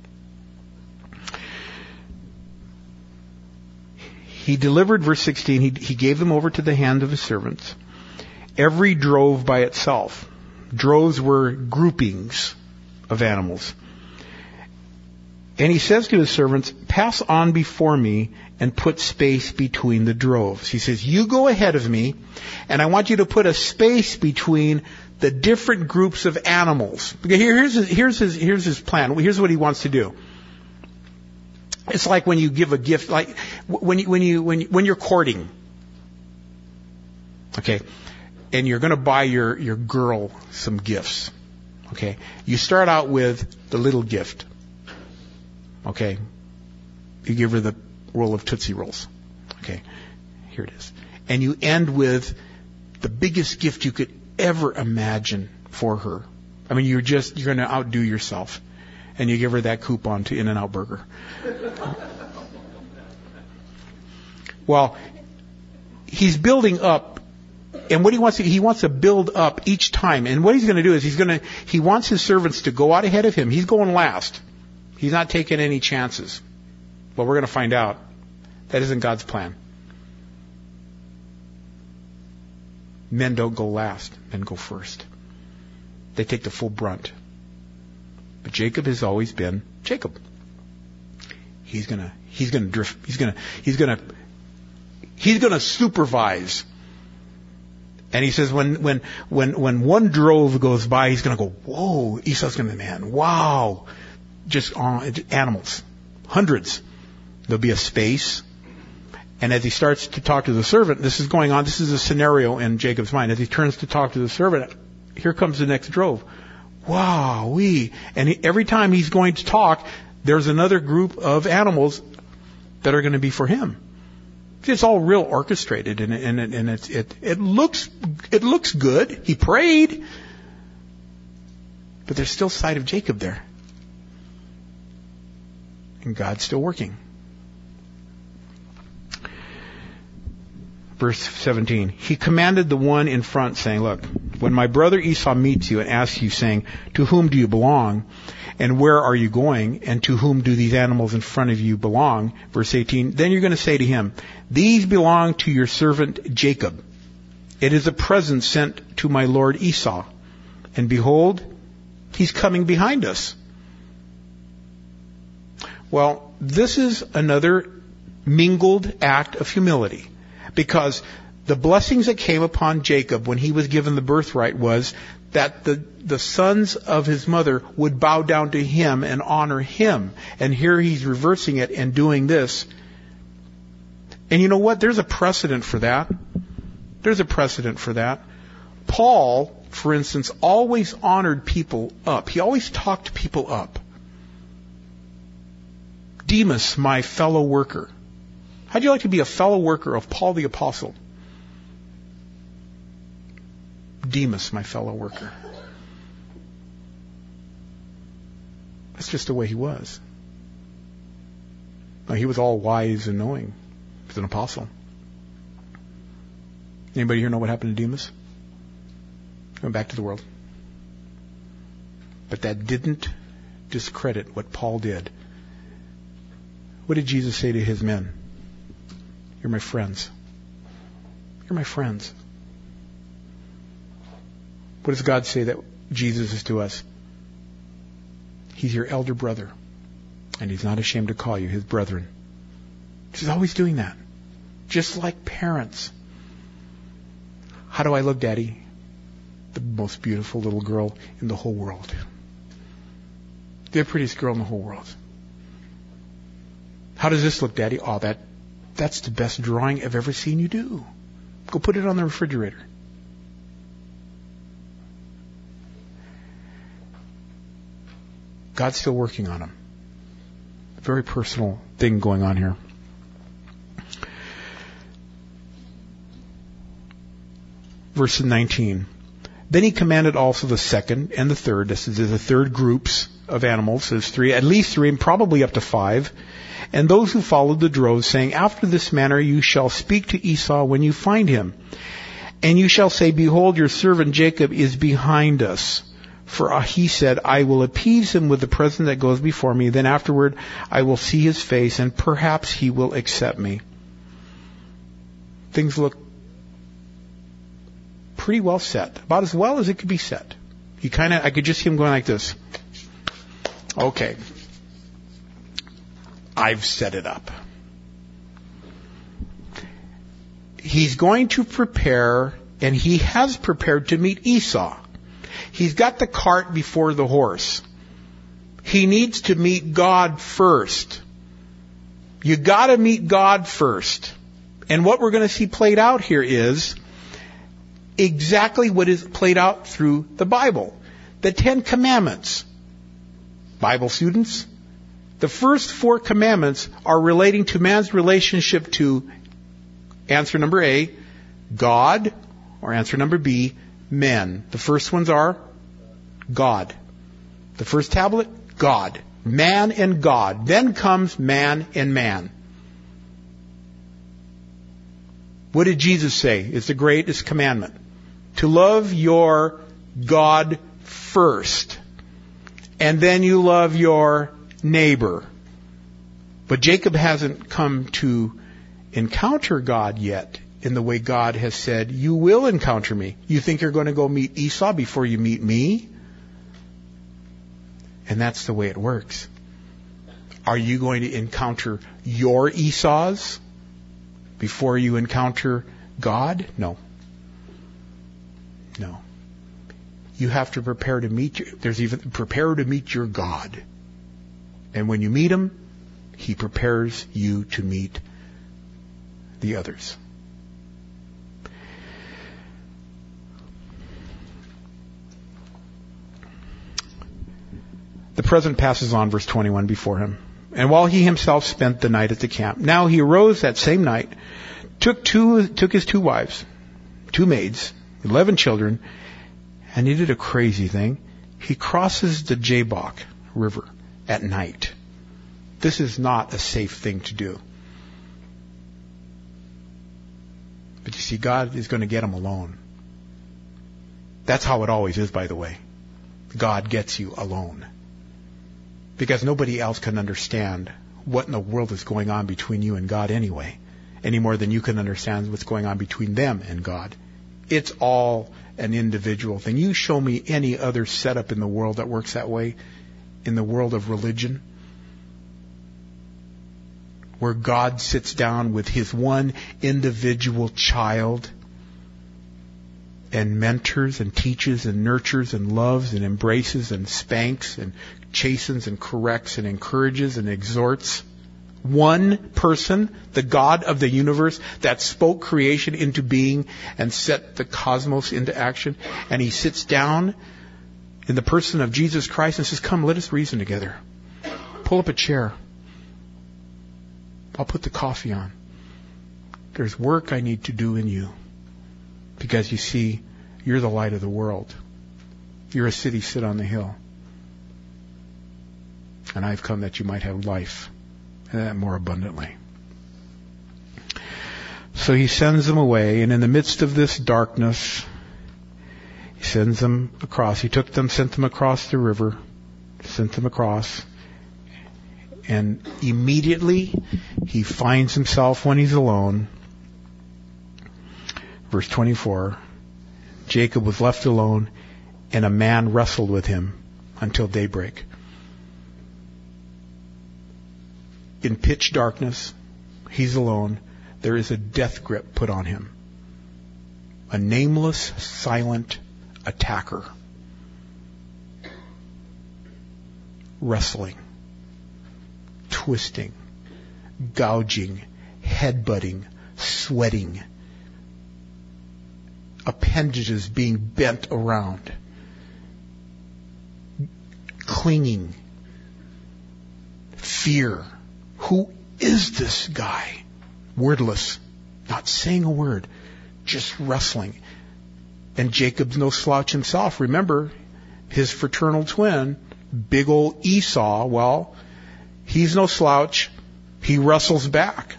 He delivered, verse 16, he gave them over to the hand of his servants. Every drove by itself. Droves were groupings of animals. And he says to his servants, pass on before me and put space between the droves. He says, you go ahead of me, and I want you to put a space between the different groups of animals. Here's his plan. Here's what he wants to do. It's like when you give a gift, like when you're courting. Okay. And you're going to buy your girl some gifts. Okay. You start out with the little gift. Okay. You give her the roll of Tootsie Rolls. Okay. Here it is. And you end with the biggest gift you could ever imagine for her. I mean, you're going to outdo yourself. And you give her that coupon to In-N-Out Burger. Well, he's building up. And what he wants to build up each time. And what he's going to do is he wants his servants to go out ahead of him. He's going last. He's not taking any chances. Well, we're going to find out that isn't God's plan. Men don't go last, men go first. They take the full brunt. But Jacob has always been Jacob. He's gonna drift. He's gonna supervise. And he says when one drove goes by, he's gonna go, whoa, Esau's gonna be, man, wow. Just animals. Hundreds. There'll be a space. And as he starts to talk to the servant, this is going on, this is a scenario in Jacob's mind. As he turns to talk to the servant, here comes the next drove. Wow-wee. And every time he's going to talk, there's another group of animals that are going to be for him. It's all real orchestrated, and it looks good. He prayed, but there's still sight of Jacob there, and God's still working. Verse 17, he commanded the one in front, saying, look, when my brother Esau meets you and asks you, saying, to whom do you belong? And where are you going? And to whom do these animals in front of you belong? Verse 18, then you're going to say to him, these belong to your servant Jacob. It is a present sent to my lord Esau. And behold, He's coming behind us. Well, this is another mingled act of humility, because the blessings that came upon Jacob when he was given the birthright was that the sons of his mother would bow down to him and honor him. And here he's reversing it and doing this. And you know what? There's a precedent for that. There's a precedent for that. Paul, for instance, always honored people up. He always talked people up. Demas, my fellow worker. How'd you like to be a fellow worker of Paul the Apostle? Demas, my fellow worker. That's just the way he was. Now, he was all wise and knowing. He was an apostle. Anybody here know what happened to Demas? He went back to the world. But that didn't discredit what Paul did. What did Jesus say to his men? You're my friends. You're my friends. What does God say that Jesus is to us? He's your elder brother. And he's not ashamed to call you his brethren. He's always doing that. Just like parents. How do I look, Daddy? The most beautiful little girl in the whole world. The prettiest girl in the whole world. How does this look, Daddy? Oh, that's the best drawing I've ever seen you do. Go put it on the refrigerator. God's still working on him. A very personal thing going on here. Verse 19. Then he commanded also the second and the third. This is the third groups of animals. There's three, at least three, and probably up to 5. And those who followed the droves, saying, after this manner you shall speak to Esau when you find him. And you shall say, behold, your servant Jacob is behind us. For he said, I will appease him with the present that goes before me. Then afterward I will see his face, and perhaps he will accept me. Things look pretty well set. About as well as it could be set. I could just see him going like this. Okay. I've set it up. He's going to prepare, and he has prepared to meet Esau. He's got the cart before the horse. He needs to meet God first. You got to meet God first. And what we're going to see played out here is exactly what is played out through the Bible. The 10 Commandments. Bible students, the first 4 commandments are relating to man's relationship to, answer number A, God, or answer number B, men. The first ones are God. The first tablet, God. Man and God. Then comes man and man. What did Jesus say is the greatest commandment? To love your God first. And then you love your neighbor. But Jacob hasn't come to encounter God yet in the way God has said, you will encounter me. You think you're going to go meet Esau before you meet me? And that's the way it works. Are you going to encounter your Esau's before you encounter God? No. No. You have to prepare to meet prepare to meet your God. And when you meet him, he prepares you to meet the others. The present passes on, verse 21, before him. And while he himself spent the night at the camp. Now he arose that same night, took his 2 wives, 2 maids, 11 children, and he did a crazy thing. He crosses the Jabbok River at night. This is not a safe thing to do. But you see, God is going to get him alone. That's how it always is, by the way. God gets you alone. Because nobody else can understand what in the world is going on between you and God anyway. Any more than you can understand what's going on between them and God It's all an individual thing. You show me any other setup in the world that works that way, in the world of religion, where God sits down with his one individual child and mentors and teaches and nurtures and loves and embraces and spanks and chastens and corrects and encourages and exhorts. One person, the God of the universe that spoke creation into being and set the cosmos into action. And he sits down in the person of Jesus Christ and says, come, let us reason together. Pull up a chair. I'll put the coffee on. There's work I need to do in you. Because you see, you're the light of the world. You're a city set on the hill. And I've come that you might have life, and that more abundantly. So he sends them away, and in the midst of this darkness, he sends them across. He took them, sent them across the river, sent them across, and immediately he finds himself, when he's alone, verse 24, Jacob was left alone, and a man wrestled with him until daybreak. In pitch darkness, he's alone. There is a death grip put on him. A nameless, silent attacker. Wrestling. Twisting. Gouging. Headbutting. Sweating. Appendages being bent around. Clinging. Fear. Who is this guy? Wordless. Not saying a word. Just wrestling. And Jacob's no slouch himself. Remember, his fraternal twin, big old Esau, well, he's no slouch. He wrestles back.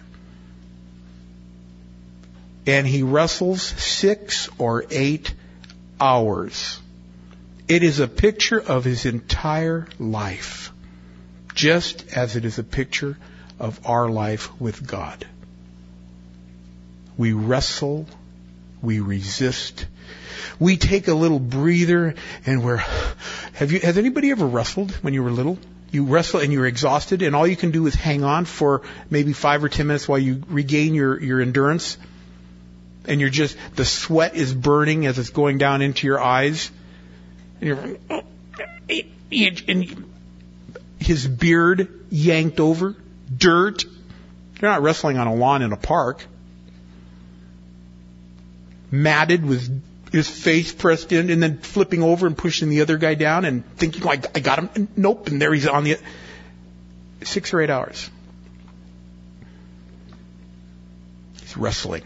And he wrestles 6 or 8 hours. It is a picture of his entire life. Just as it is a picture of our life with God. We wrestle, we resist, we take a little breather, and has anybody ever wrestled when you were little? You wrestle and you're exhausted, and all you can do is hang on for maybe 5 or 10 minutes while you regain your endurance, and the sweat is burning as it's going down into your eyes, and his beard yanked over. Dirt. You're not wrestling on a lawn in a park. Matted with his face pressed in and then flipping over and pushing the other guy down and thinking, I got him. And nope. And there he's on the 6 or 8 hours. He's wrestling.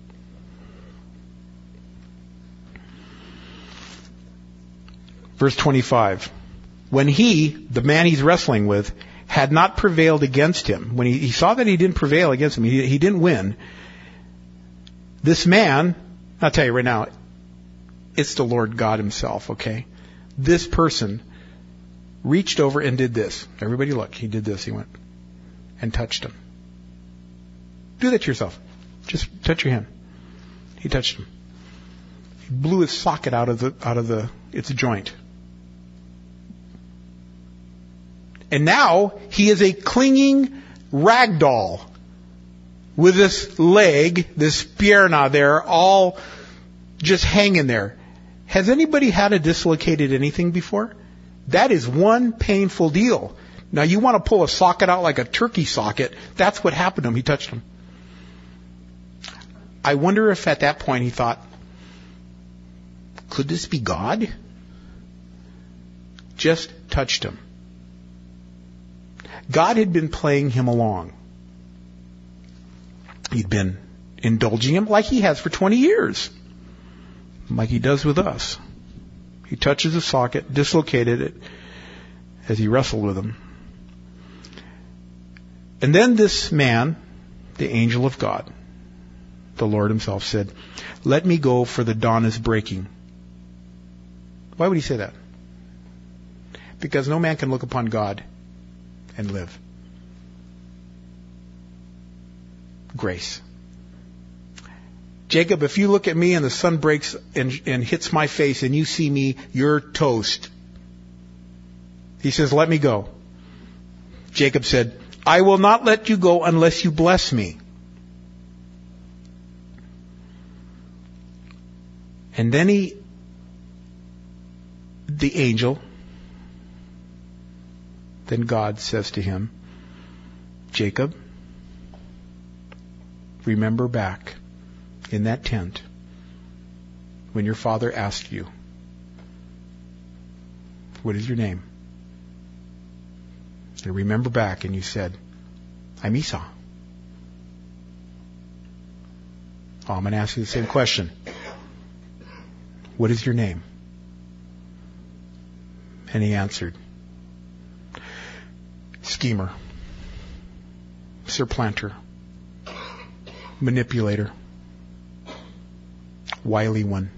Verse 25. When he, the man he's wrestling with, had not prevailed against him, when he saw that he didn't prevail against him, he didn't win, this man, I'll tell you right now, it's the Lord God himself, okay? This person reached over and did this. Everybody look, he did this, he went and touched him. Do that to yourself. Just touch your hand. He touched him. He blew his socket out of its joint. And now he is a clinging rag doll with this leg, this pierna there, all just hanging there. Has anybody had a dislocated anything before? That is one painful deal. Now you want to pull a socket out like a turkey socket. That's what happened to him. He touched him. I wonder if at that point he thought, could this be God? Just touched him. God had been playing him along. He'd been indulging him like he has for 20 years. Like he does with us. He touches the socket, dislocated it as he wrestled with him. And then this man, the angel of God, the Lord himself said, let me go, for the dawn is breaking. Why would he say that? Because no man can look upon God and live. Jacob, if you look at me and the sun breaks and hits my face and you see me, you're toast. He says, let me go. Jacob said, I will not let you go unless you bless me. And then the angel, then God says to him, Jacob, remember back in that tent when your father asked you, what is your name? And remember back and you said, I'm Esau. Oh, I'm going to ask you the same question. What is your name? And he answered, schemer, supplanter, manipulator, wily one,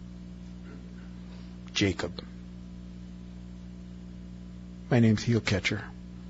Jacob. My name's Heel Catcher.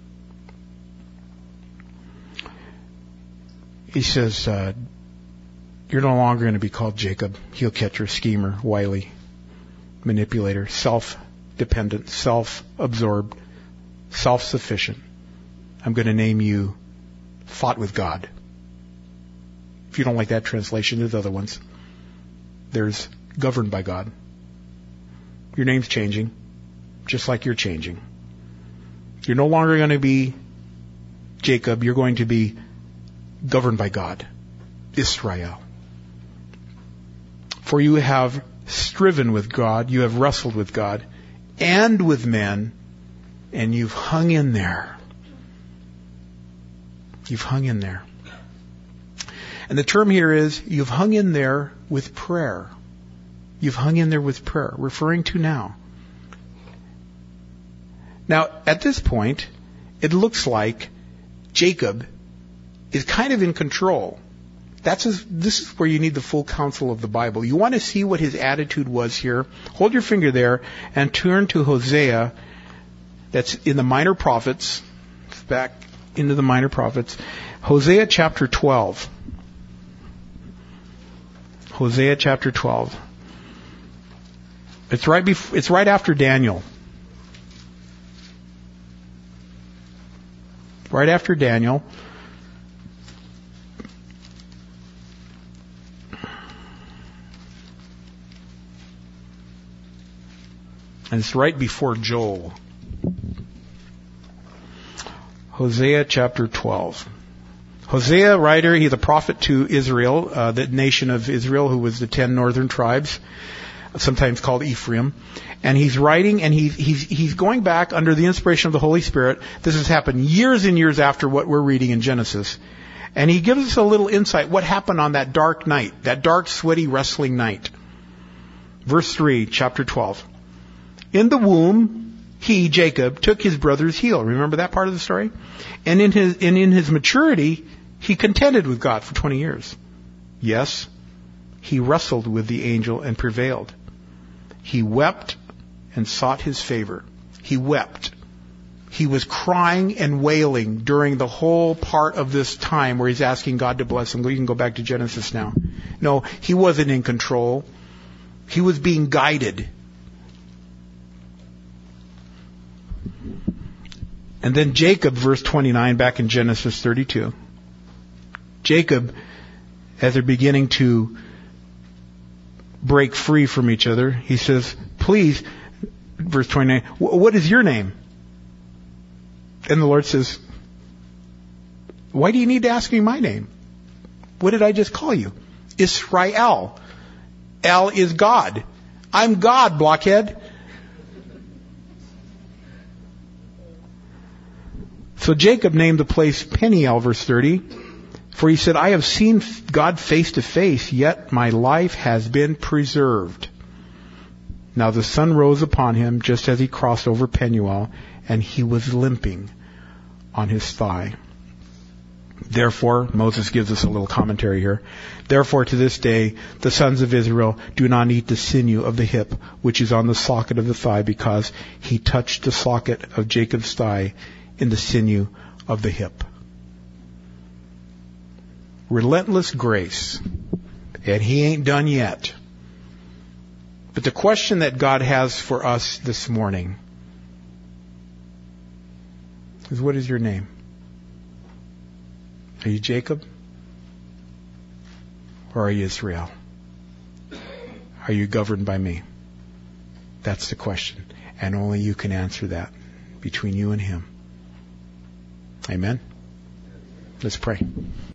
He says, you're no longer going to be called Jacob, Heel Catcher, schemer, wily, manipulator, self-dependent, self-absorbed, self-sufficient. I'm going to name you Fought with God. If you don't like that translation, there's other ones. There's governed by God. Your name's changing, just like you're changing. You're no longer going to be Jacob. You're going to be governed by God, Israel. For you have striven with God, you have wrestled with God and with men, and you've hung in there. You've hung in there. And the term here is, you've hung in there with prayer. You've hung in there with prayer, referring to now. Now, at this point, it looks like Jacob is kind of in control. This is where you need the full counsel of the Bible. You want to see what his attitude was here? Hold your finger there and turn to Hosea. That's in the Minor Prophets. Back into the Minor Prophets. Hosea chapter 12. Hosea chapter 12. It's right after Daniel. Right after Daniel. And it's right before Joel. Hosea chapter 12. Hosea, writer, he's a prophet to Israel, the nation of Israel, who was the 10 northern tribes, sometimes called Ephraim. And he's writing, and he's going back under the inspiration of the Holy Spirit. This has happened years and years after what we're reading in Genesis. And he gives us a little insight, what happened on that dark night, that dark, sweaty, wrestling night. Verse 3, chapter 12. In the womb, he, Jacob, took his brother's heel. Remember that part of the story? And in his maturity, he contended with God for 20 years. Yes, he wrestled with the angel and prevailed. He wept and sought his favor. He wept. He was crying and wailing during the whole part of this time where he's asking God to bless him. You can go back to Genesis now. No, he wasn't in control. He was being guided. And then Jacob, verse 29, back in Genesis 32. Jacob, as they're beginning to break free from each other, he says, please, verse 29, what is your name? And the Lord says, why do you need to ask me my name? What did I just call you? Israel. El is God. I'm God, blockhead. So Jacob named the place Peniel, verse 30, for he said, I have seen God face to face, yet my life has been preserved. Now the sun rose upon him just as he crossed over Peniel, and he was limping on his thigh. Therefore, Moses gives us a little commentary here. Therefore, to this day, the sons of Israel do not eat the sinew of the hip, which is on the socket of the thigh, because he touched the socket of Jacob's thigh in the sinew of the hip. Relentless grace. And He ain't done yet. But the question that God has for us this morning is, what is your name? Are you Jacob? Or are you Israel? Are you governed by me? That's the question. And only you can answer that between you and Him. Amen? Let's pray.